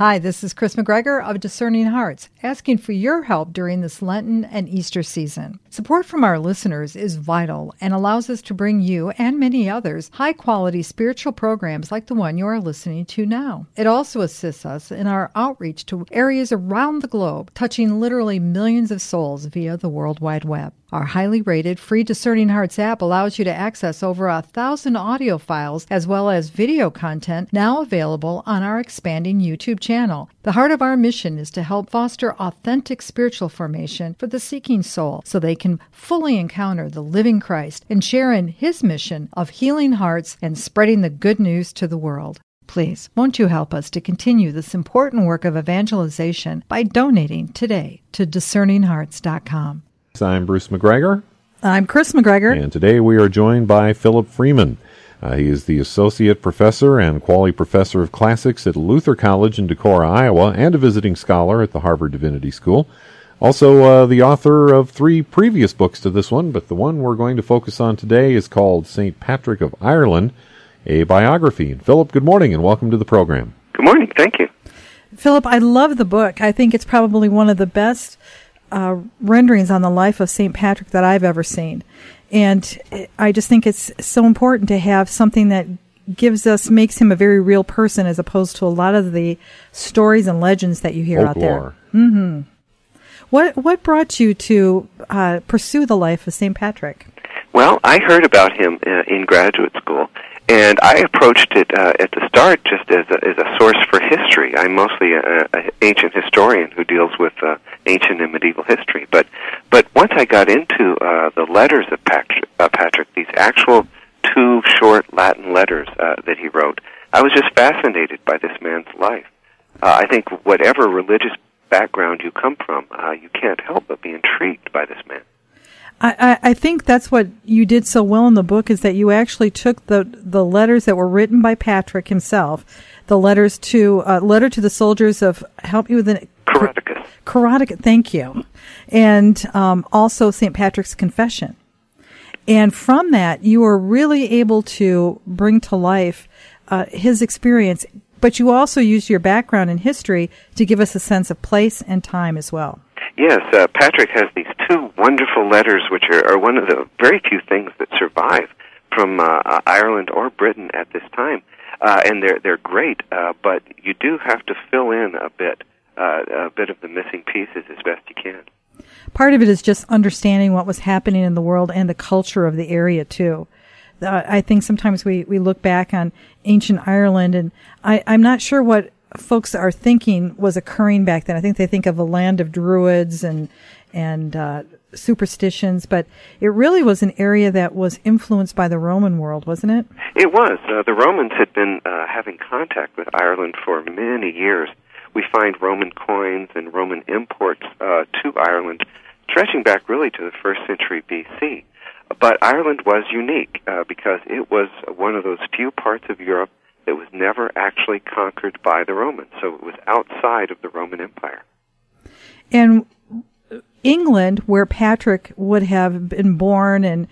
Hi, this is Chris McGregor of Discerning Hearts, asking for your help during this Lenten and Easter season. Support from our listeners is vital and allows us to bring you and many others high-quality spiritual programs like the one you are listening to now. It also assists us in our outreach to areas around the globe, touching literally millions of souls via the World Wide Web. Our highly rated free Discerning Hearts app allows you to access over 1,000 audio files as well as video content now available on our expanding YouTube channel. The heart of our mission is to help foster authentic spiritual formation for the seeking soul so they can fully encounter the living Christ and share in His mission of healing hearts and spreading the good news to the world. Please, won't you help us to continue this important work of evangelization by donating today to discerninghearts.com. I'm Bruce McGregor. I'm Chris McGregor. And today we are joined by Philip Freeman. He is the Associate Professor and Quality Professor of Classics at Luther College in Decorah, Iowa, and a visiting scholar at the Harvard Divinity School. Also the author of 3 previous books to this one, but the one we're going to focus on today is called St. Patrick of Ireland, a biography. Philip, good morning and welcome to the program. Good morning. Thank you. Philip, I love the book. I think it's probably one of the best renderings on the life of St. Patrick that I've ever seen. And I just think it's so important to have something that makes him a very real person as opposed to a lot of the stories and legends that you hear Folklore. out there. Mm-hmm. What brought you to pursue the life of St. Patrick? Well, I heard about him in graduate school, and I approached it at the start just as a source for history. I'm mostly an ancient historian who deals with ancient and medieval history. But once I got into the letters of Patrick, these actual 2 short Latin letters that he wrote, I was just fascinated by this man's life. I think whatever religious background you come from, you can't help but be intrigued by this man. I think that's what you did so well in the book, is that you actually took the letters that were written by Patrick himself, the letters to letter to the soldiers of help you with an Coroticus, thank you, and also St. Patrick's Confession, and from that you were really able to bring to life his experience. But you also used your background in history to give us a sense of place and time as well. Yes, Patrick has these 2 wonderful letters, which are one of the very few things that survive from Ireland or Britain at this time, and they're great. But you do have to fill in a bit of the missing pieces as best you can. Part of it is just understanding what was happening in the world and the culture of the area too. I think sometimes we look back on ancient Ireland, and I'm not sure what folks are thinking was occurring back then. I think they think of a land of druids and superstitions, but it really was an area that was influenced by the Roman world, wasn't it? It was. The Romans had been having contact with Ireland for many years. We find Roman coins and Roman imports to Ireland stretching back really to the 1st century BC. But Ireland was unique because it was one of those few parts of Europe that was never actually conquered by the Romans, so it was outside of the Roman Empire. And England, where Patrick would have been born and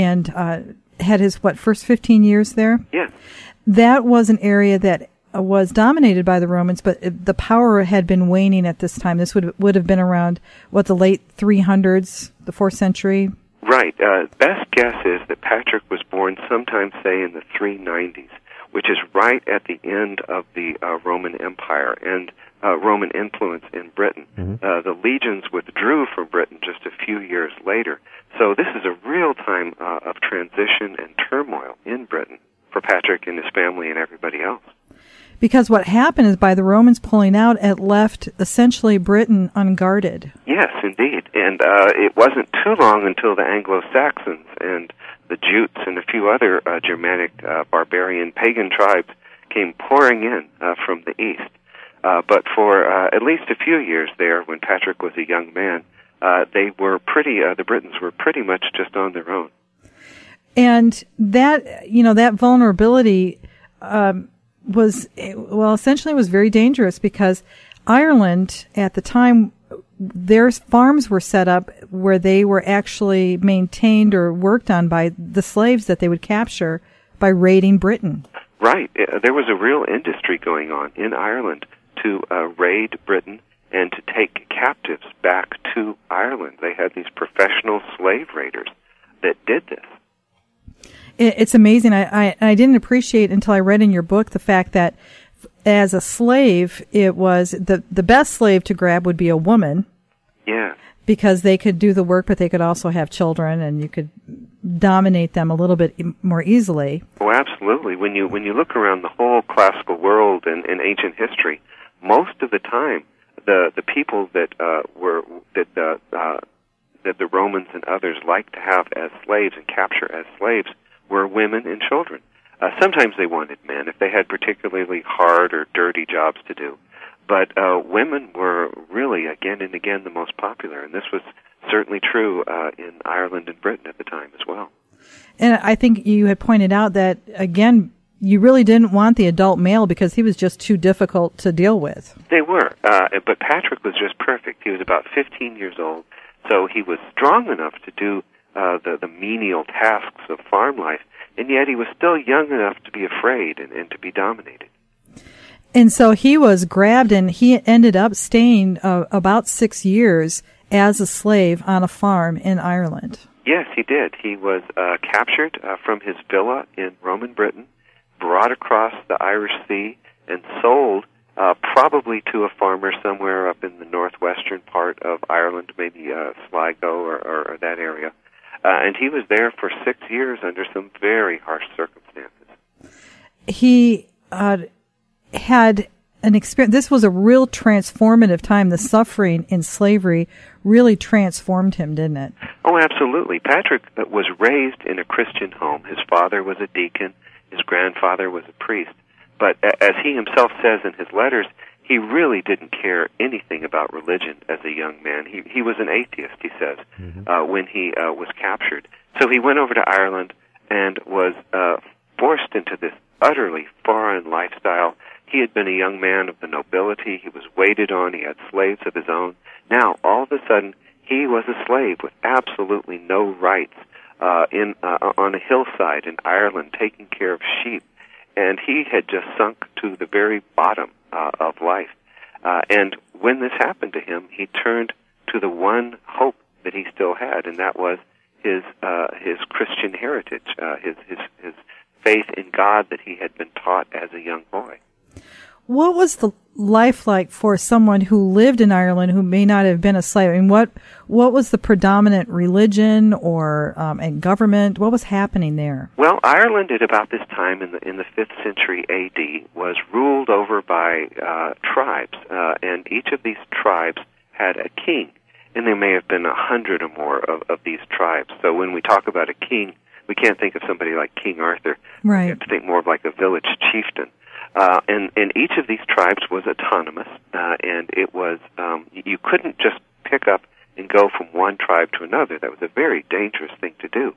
had his, first 15 years there? Yeah. That was an area that was dominated by the Romans, but the power had been waning at this time. This would have been around, the late 300s, the 4th century? Right. Best guess is that Patrick was born sometime, say, in the 390s, which is right at the end of the Roman Empire and Roman influence in Britain. Mm-hmm. The legions withdrew from Britain just a few years later. So this is a real time of transition and turmoil in Britain for Patrick and his family and everybody else. Because what happened is by the Romans pulling out, it left essentially Britain unguarded. Yes, indeed. And it wasn't too long until the Anglo-Saxons and the Jutes and a few other Germanic barbarian pagan tribes came pouring in from the east. But for at least a few years there, when Patrick was a young man, the Britons were pretty much just on their own. And that vulnerability essentially was very dangerous, because Ireland at the time, their farms were set up where they were actually maintained or worked on by the slaves that they would capture by raiding Britain. Right. There was a real industry going on in Ireland to raid Britain and to take captives back to Ireland. They had these professional slave raiders that did this. It's amazing. I didn't appreciate until I read in your book the fact that as a slave, it was the best slave to grab would be a woman. Yeah. Because they could do the work, but they could also have children, and you could dominate them a little bit more easily. Oh, absolutely. When you look around the whole classical world and in ancient history, most of the time, the people that the Romans and others liked to have as slaves and capture as slaves were women and children. Sometimes they wanted men if they had particularly hard or dirty jobs to do. But women were really, again and again, the most popular, and this was certainly true in Ireland and Britain at the time as well. And I think you had pointed out that, again, you really didn't want the adult male because he was just too difficult to deal with. They were, but Patrick was just perfect. He was about 15 years old, so he was strong enough to do the menial tasks of farm life, and yet he was still young enough to be afraid and to be dominated. And so he was grabbed, and he ended up staying about 6 years as a slave on a farm in Ireland. Yes, he did. He was captured from his villa in Roman Britain, brought across the Irish Sea, and sold probably to a farmer somewhere up in the northwestern part of Ireland, maybe Sligo or that area. And he was there for 6 years under some very harsh circumstances. He had an experience. This was a real transformative time. The suffering in slavery really transformed him, didn't it? Oh, absolutely. Patrick was raised in a Christian home. His father was a deacon. His grandfather was a priest. But as he himself says in his letters, he really didn't care anything about religion as a young man. He was an atheist, he says, when he was captured. So he went over to Ireland and was forced into this utterly foreign lifestyle. He had been a young man of the nobility. He was waited on. He had slaves of his own. Now, all of a sudden, he was a slave with absolutely no rights on a hillside in Ireland taking care of sheep. And he had just sunk to the very bottom of life. And when this happened to him, he turned to the one hope that he still had, and that was his Christian heritage, his faith in God that he had been taught as a young boy. What was the life like for someone who lived in Ireland who may not have been a slave? I mean, what was the predominant religion or and government? What was happening there? Well, Ireland at about this time in the 5th century A.D. was ruled over by tribes, and each of these tribes had a king, and there may have been 100 or more of these tribes. So when we talk about a king, we can't think of somebody like King Arthur. Right. We have to think more of like a village chieftain. And each of these tribes was autonomous, and it was you couldn't just pick up and go from one tribe to another. That was a very dangerous thing to do.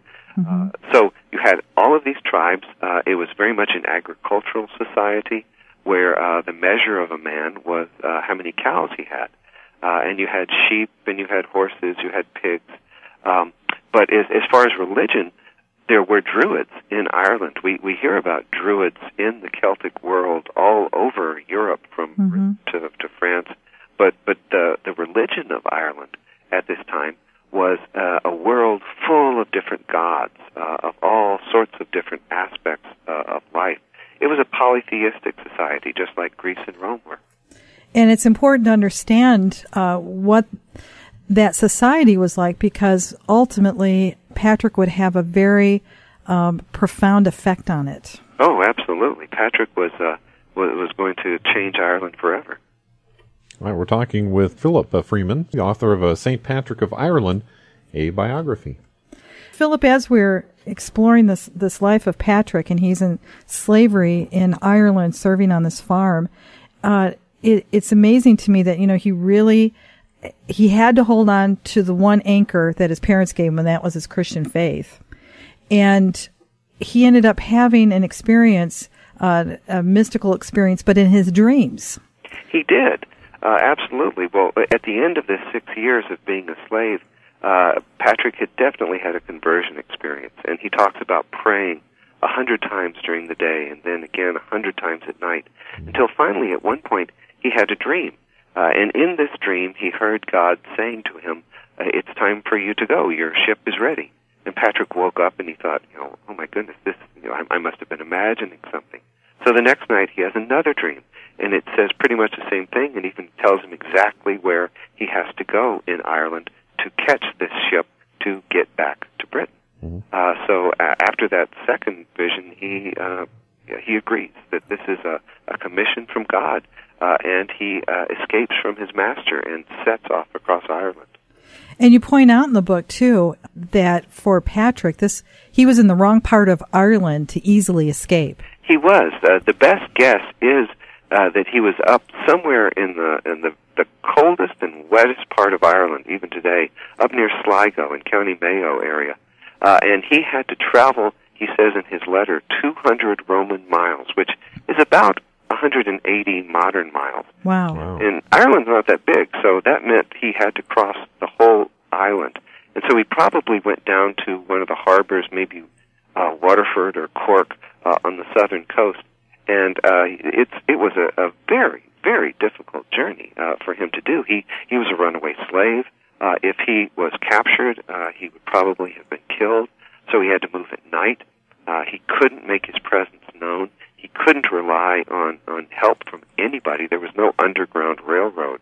So you had all of these tribes. It was very much an agricultural society where the measure of a man was how many cows he had. And you had sheep, and you had horses, you had pigs. But as far as religion, there were Druids in Ireland. We hear about Druids in the Celtic world all over Europe, from Britain to France. But the religion of Ireland at this time was a world full of different gods, of all sorts of different aspects of life. It was a polytheistic society, just like Greece and Rome were. And it's important to understand what that society was like, because ultimately Patrick would have a very profound effect on it. Oh, absolutely. Patrick was going to change Ireland forever. All right, we're talking with Philip Freeman, the author of St. Patrick of Ireland, a biography. Philip, as we're exploring this life of Patrick, and he's in slavery in Ireland serving on this farm, it's amazing to me that, he had to hold on to the one anchor that his parents gave him, and that was his Christian faith. And he ended up having an experience, a mystical experience, but in his dreams. He did, absolutely. Well, at the end of this 6 years of being a slave, Patrick had definitely had a conversion experience, and he talks about praying 100 times during the day, and then again 100 times at night, until finally at one point he had a dream. And in this dream, he heard God saying to him, it's time for you to go. Your ship is ready. And Patrick woke up and he thought, oh my goodness, this, I must have been imagining something. So the next night he has another dream, and it says pretty much the same thing, and even tells him exactly where he has to go in Ireland to catch this ship to get back to Britain. Mm-hmm. So after that second vision, he agrees that this is a commission from God, and he escapes from his master and sets off across Ireland. And you point out in the book, too, that for Patrick, he was in the wrong part of Ireland to easily escape. He was. The best guess is that he was up somewhere in the coldest and wettest part of Ireland, even today, up near Sligo in County Mayo area. And he had to travel, he says in his letter, 200 Roman miles, which is about 180 modern miles. Wow. And Ireland's not that big, so that meant he had to cross the whole island. And so he probably went down to one of the harbors, maybe Waterford or Cork on the southern coast. And it was a very, very difficult journey for him to do. He was a runaway slave. If he was captured, he would probably have been killed. So he had to move at night. He couldn't make his presence known. He couldn't rely on help from anybody. There was no underground railroad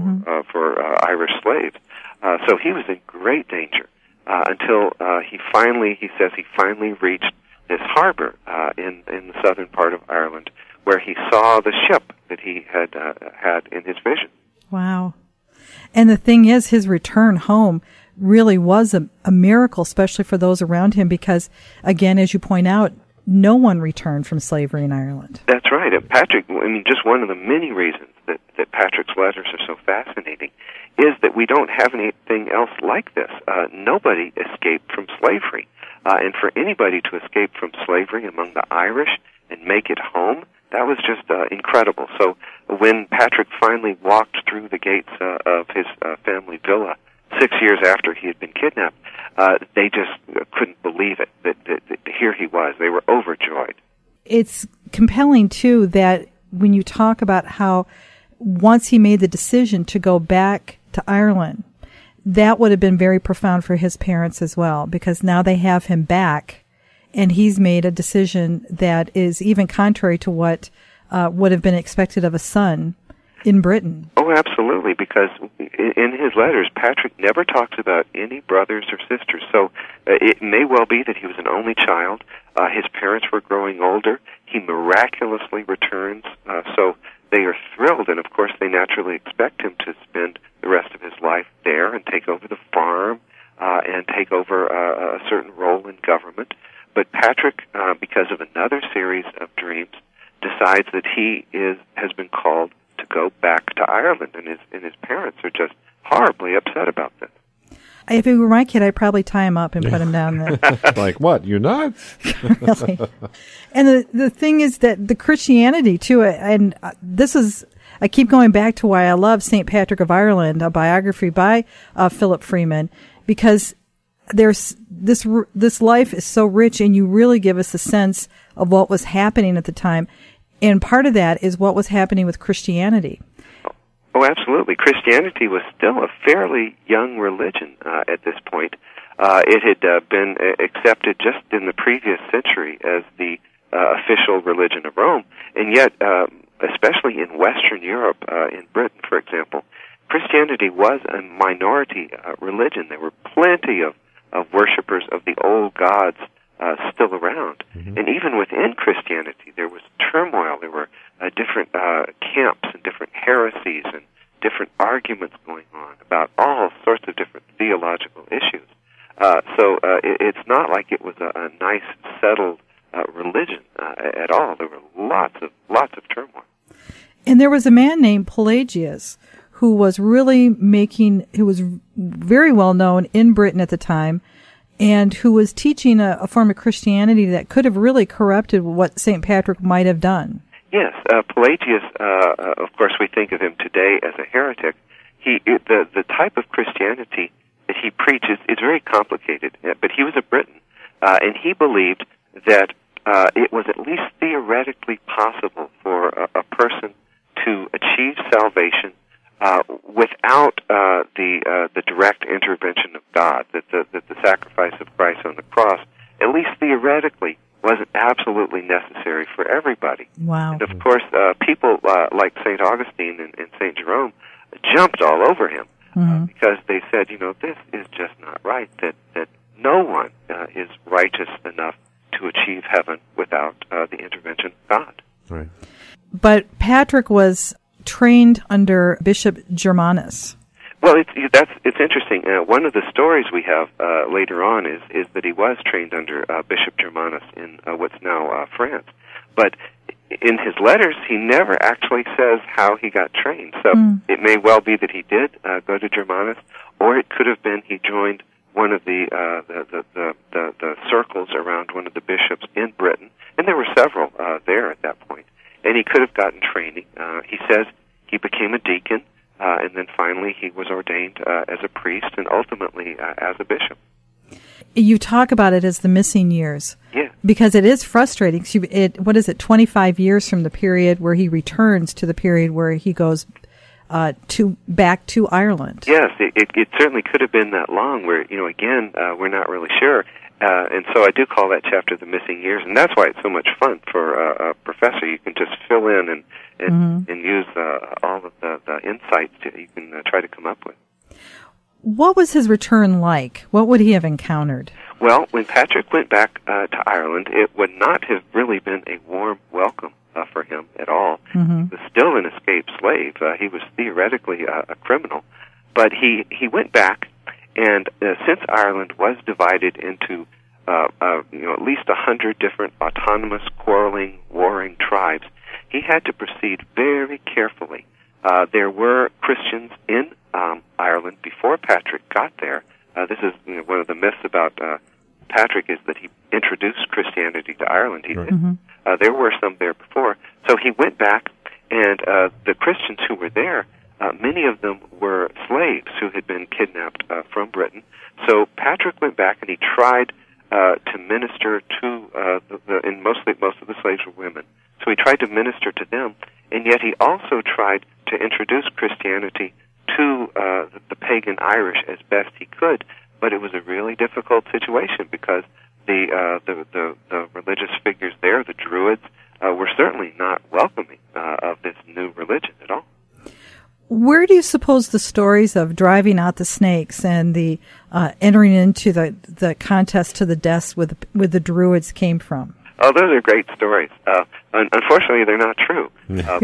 for Irish slaves. So he was in great danger until he says he finally reached this harbor in the southern part of Ireland, where he saw the ship that he had in his vision. Wow. And the thing is, his return home really was a miracle, especially for those around him, because, again, as you point out, no one returned from slavery in Ireland. That's right. And Patrick, just one of the many reasons that Patrick's letters are so fascinating is that we don't have anything else like this. Nobody escaped from slavery. And for anybody to escape from slavery among the Irish and make it home, that was just incredible. So when Patrick finally walked through the gates of his family villa 6 years after he had been kidnapped, they just couldn't believe it, that here he was. They were overjoyed. It's compelling, too, that when you talk about how once he made the decision to go back to Ireland, that would have been very profound for his parents as well, because now they have him back, and he's made a decision that is even contrary to what would have been expected of a son in Britain. Oh, absolutely, because in his letters, Patrick never talks about any brothers or sisters, so it may well be that he was an only child. His parents were growing older. He miraculously returns, so they are thrilled, and of course they naturally expect him to spend the rest of his life there and take over the farm and take over a certain role in government. But Patrick, because of another series of dreams, decides that he has been called to go back to Ireland, and his parents are just horribly upset about this. If it were my kid, I'd probably tie him up and put him down there. Like, what, you nuts? Really. And the thing is that the Christianity, too, and this is, I keep going back to why I love St. Patrick of Ireland, a biography by Philip Freeman, because there's this life is so rich, and you really give us a sense of what was happening at the time. And part of that is what was happening with Christianity. Oh, absolutely. Christianity was still a fairly young religion at this point. It had been accepted just in the previous century as the official religion of Rome, and yet, especially in Western Europe, in Britain, for example, Christianity was a minority religion. There were plenty of worshipers of the old gods still around. Mm-hmm. And even within Christianity, there was turmoil. There were different camps and different heresies and different arguments going on about all sorts of different theological issues. So it's not like it was a nice, settled religion at all. There were lots of turmoil. And there was a man named Pelagius who was who was very well known in Britain at the time, and who was teaching a form of Christianity that could have really corrupted what St. Patrick might have done. Yes, Pelagius, of course, we think of him today as a heretic. The type of Christianity that he preaches is very complicated, but he was a Briton, and he believed that it was at least theoretically possible for a person to achieve salvation without the direct intervention of God. That the sacrifice of Christ on the cross, at least theoretically, wasn't absolutely necessary for everybody. Wow. And of course, people like St. Augustine and St. Jerome jumped all over him because they said, this is just not right, that no one is righteous enough to achieve heaven without the intervention of God. Right. But Patrick was trained under Bishop Germanus. Well, it's interesting. One of the stories we have later on is that he was trained under Bishop Germanus in what's now France. But in his letters, he never actually says how he got trained. So it may well be that he did go to Germanus, or it could have been he joined one of the circles around one of the bishops in Britain, and there were several there at that point. And he could have gotten training. He says he became a deacon. And then finally he was ordained as a priest and ultimately as a bishop. You talk about it as the missing years. Yeah. Because it is frustrating. What is it, 25 years from the period where he returns to the period where he goes back to Ireland? Yes, it certainly could have been that long where, again, we're not really sure. And so I do call that chapter The Missing Years, and that's why it's so much fun for a professor. You can just fill in and use all of the insights you can try to come up with. What was his return like? What would he have encountered? Well, when Patrick went back to Ireland, it would not have really been a warm welcome for him at all. He was still an escaped slave. He was theoretically a criminal. But he went back, and since Ireland was divided into at least 100 different autonomous, quarreling, warring tribes, he had to proceed very carefully. There were Christians in Ireland before Patrick got there. This is one of the myths about Patrick is that he introduced Christianity to Ireland. He did. There were some there before. So he went back, and the Christians who were there, many of them were slaves who had been kidnapped from Britain. So Patrick went back and he tried to minister to and most of the slaves were women. So he tried to minister to them, and yet he also tried to introduce Christianity to the pagan Irish as best he could. But it was a really difficult situation because the religious figures there, the Druids, were certainly not welcoming of this new religion at all. Where do you suppose the stories of driving out the snakes and the entering into the contest to the death with the Druids came from? Oh, those are great stories. Unfortunately, they're not true. But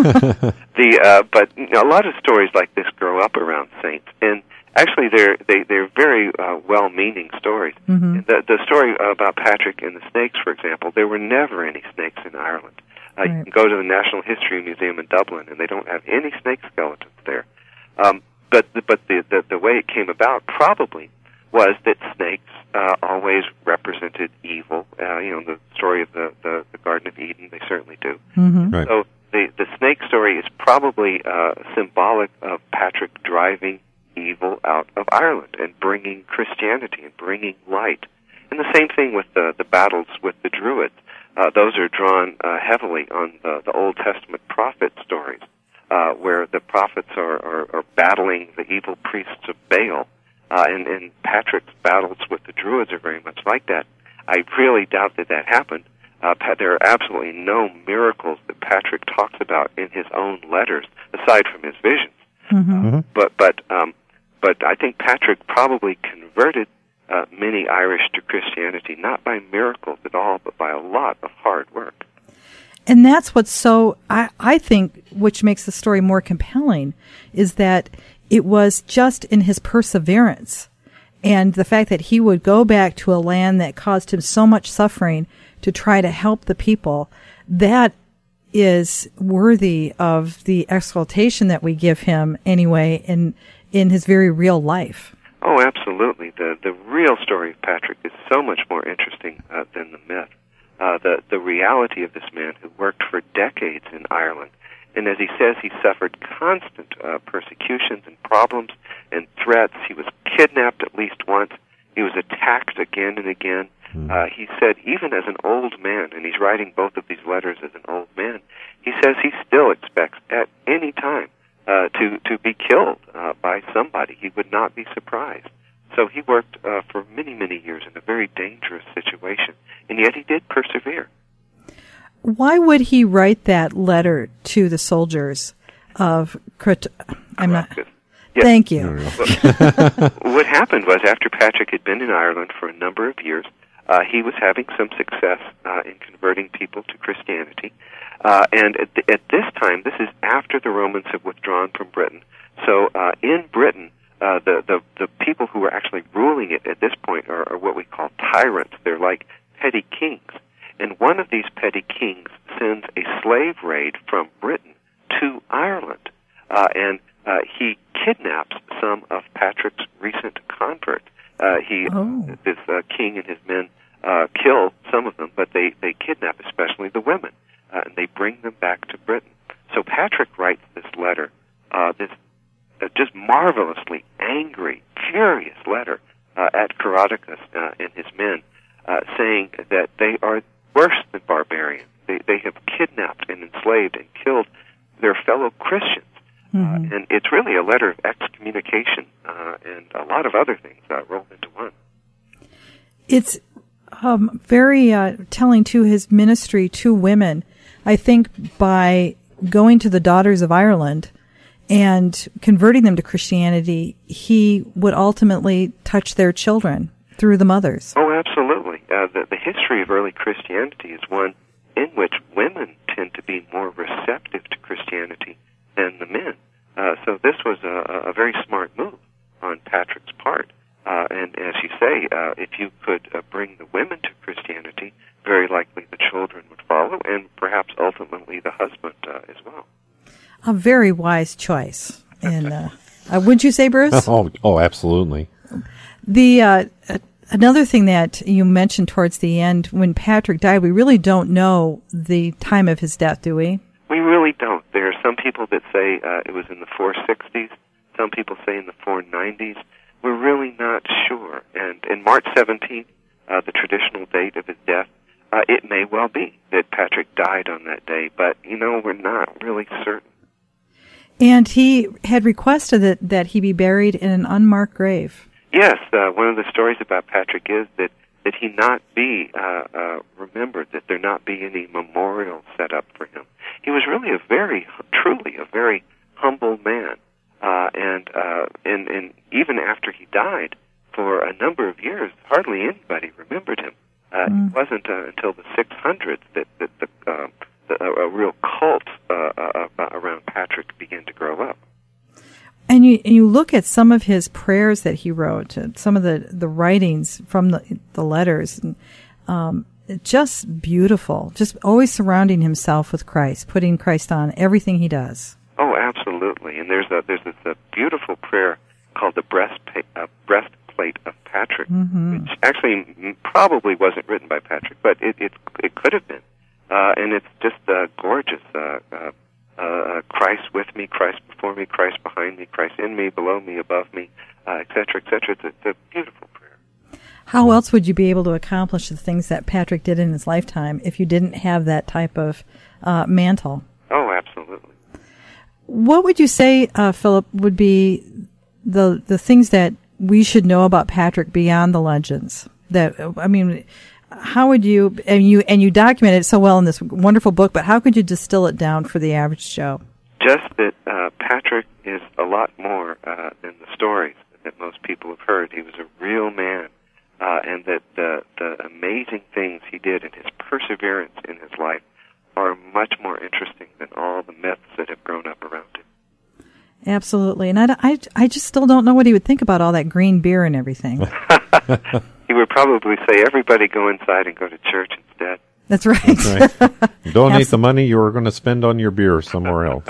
a lot of stories like this grow up around saints, and actually they're very well-meaning stories. The story about Patrick and the snakes, for example, there were never any snakes in Ireland. You can go to the National History Museum in Dublin, and they don't have any snake skeletons there. But the way it came about probably was that snakes always represented evil. The story of the Garden of Eden, they certainly do. Right. So the snake story is probably symbolic of Patrick driving evil out of Ireland and bringing Christianity and bringing light. And the same thing with the battles with the Druids. Those are drawn heavily on the Old Testament prophet stories, where the prophets are battling the evil priests of Baal. And Patrick's battles with the Druids are very much like that. I really doubt that happened. There are absolutely no miracles that Patrick talks about in his own letters, aside from his visions. But I think Patrick probably converted many Irish to Christianity, not by miracles at all, but by a lot of hard work. And that's what's so, I think, which makes the story more compelling, is that it was just in his perseverance and the fact that he would go back to a land that caused him so much suffering to try to help the people. That is worthy of the exaltation that we give him anyway in his very real life. Oh, absolutely. The real story of Patrick is so much more interesting than the myth. The reality of this man who worked for decades in Ireland. And as he says, he suffered constant persecutions and problems and threats. He was kidnapped at least once. He was attacked again and again. He said, even as an old man, and he's writing both of these letters as an old man, he says he still expects at any time to be killed by somebody. He would not be surprised. So he worked for many, many years in a very dangerous situation, and yet he did persevere. Why would he write that letter to the soldiers of Yes. Thank you. What happened was, after Patrick had been in Ireland for a number of years, he was having some success in converting people to Christianity. And at this time, this is after the Romans have withdrawn from Britain. So in Britain, the people who are actually ruling it at this point are what we call tyrants. They're like petty kings. And one of these petty kings sends a slave raid from Britain to Ireland. And he kidnaps some of Patrick's recent converts. This king and his men kill some of them, but they kidnap especially the women, and they bring them back to Britain. So Patrick writes this letter, this just marvelously angry, furious letter at Caroticus and his men, saying that they are worse than barbarians. They have kidnapped and enslaved and killed their fellow Christians. And it's really a letter of excommunication and a lot of other things rolled into one. It's very telling to his ministry to women. I think by going to the Daughters of Ireland and converting them to Christianity, he would ultimately touch their children through the mothers. Oh, absolutely. The history of early Christianity is one in which women tend to be more receptive to Christianity than the men. So this was a very smart move on Patrick's part. And as you say, if you could bring the women to Christianity, very likely the children would follow, and perhaps ultimately the husband as well. A very wise choice. And would you say, Bruce? Oh, absolutely. The another thing that you mentioned towards the end, when Patrick died, we really don't know the time of his death, do we? We really don't. There are some people that say it was in the 460s. Some people say in the 490s. We're really not sure. And in March 17th, the traditional date of his death, it may well be that Patrick died on that day, but, we're not really certain. And he had requested that he be buried in an unmarked grave. Yes, one of the stories about Patrick is that he not be remembered, that there not be any memorial set up for him. He was really truly a very humble man. And even after he died, for a number of years, hardly anybody remembered him. It wasn't until the 600s that a real cult around Patrick began to grow up. And you look at some of his prayers that he wrote, some of the writings from the letters, just beautiful, just always surrounding himself with Christ, putting Christ on everything he does. Oh, absolutely. And there's this beautiful prayer called the breastplate of Patrick, which actually probably wasn't written by Patrick, but it could have been. And it's just gorgeous. Christ with me, Christ before me, Christ behind me, Christ in me, below me, above me, et cetera, et cetera. It's a beautiful prayer. How else would you be able to accomplish the things that Patrick did in his lifetime if you didn't have that type of mantle? Oh, absolutely. What would you say, Philip, would be the things that we should know about Patrick beyond the legends? How would you, and you document it so well in this wonderful book, but how could you distill it down for the average Joe? Just that Patrick is a lot more than the stories that most people have heard. He was a real man, and that the amazing things he did and his perseverance in his life are much more interesting than all the myths that have grown up around him. Absolutely. And I just still don't know what he would think about all that green beer and everything. He would probably say, everybody go inside and go to church instead. That's right. That's right. Donate the money you are going to spend on your beer somewhere else.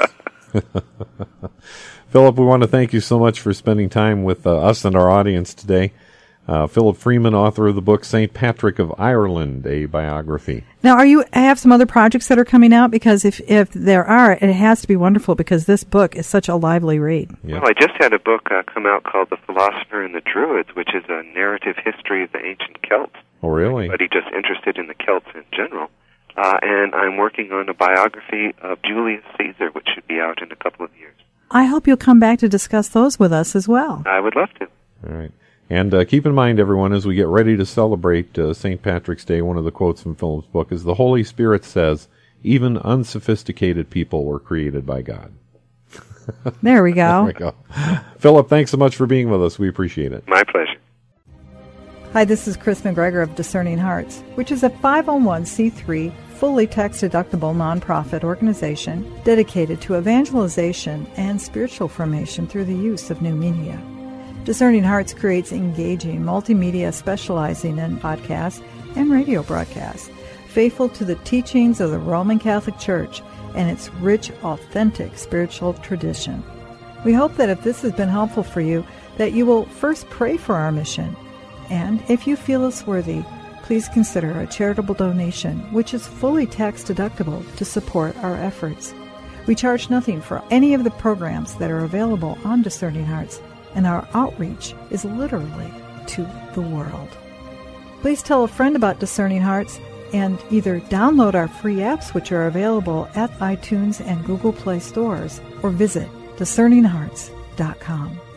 Philip, we want to thank you so much for spending time with us and our audience today. Philip Freeman, author of the book St. Patrick of Ireland, a biography. Now, have some other projects that are coming out? Because if there are, it has to be wonderful because this book is such a lively read. Yep. Well, I just had a book come out called The Philosopher and the Druids, which is a narrative history of the ancient Celts. Oh, really? Anybody just interested in the Celts in general. And I'm working on a biography of Julius Caesar, which should be out in a couple of years. I hope you'll come back to discuss those with us as well. I would love to. All right. And keep in mind, everyone, as we get ready to celebrate St. Patrick's Day, one of the quotes from Philip's book is, "The Holy Spirit says, even unsophisticated people were created by God." There we go. There we go. Philip, thanks so much for being with us. We appreciate it. My pleasure. Hi, this is Chris McGregor of Discerning Hearts, which is a 501c3 fully tax-deductible nonprofit organization dedicated to evangelization and spiritual formation through the use of new media. Discerning Hearts creates engaging multimedia specializing in podcasts and radio broadcasts, faithful to the teachings of the Roman Catholic Church and its rich, authentic spiritual tradition. We hope that if this has been helpful for you, that you will first pray for our mission, and if you feel us worthy, please consider a charitable donation, which is fully tax-deductible to support our efforts. We charge nothing for any of the programs that are available on Discerning Hearts, and our outreach is literally to the world. Please tell a friend about Discerning Hearts and either download our free apps, which are available at iTunes and Google Play stores, or visit discerninghearts.com.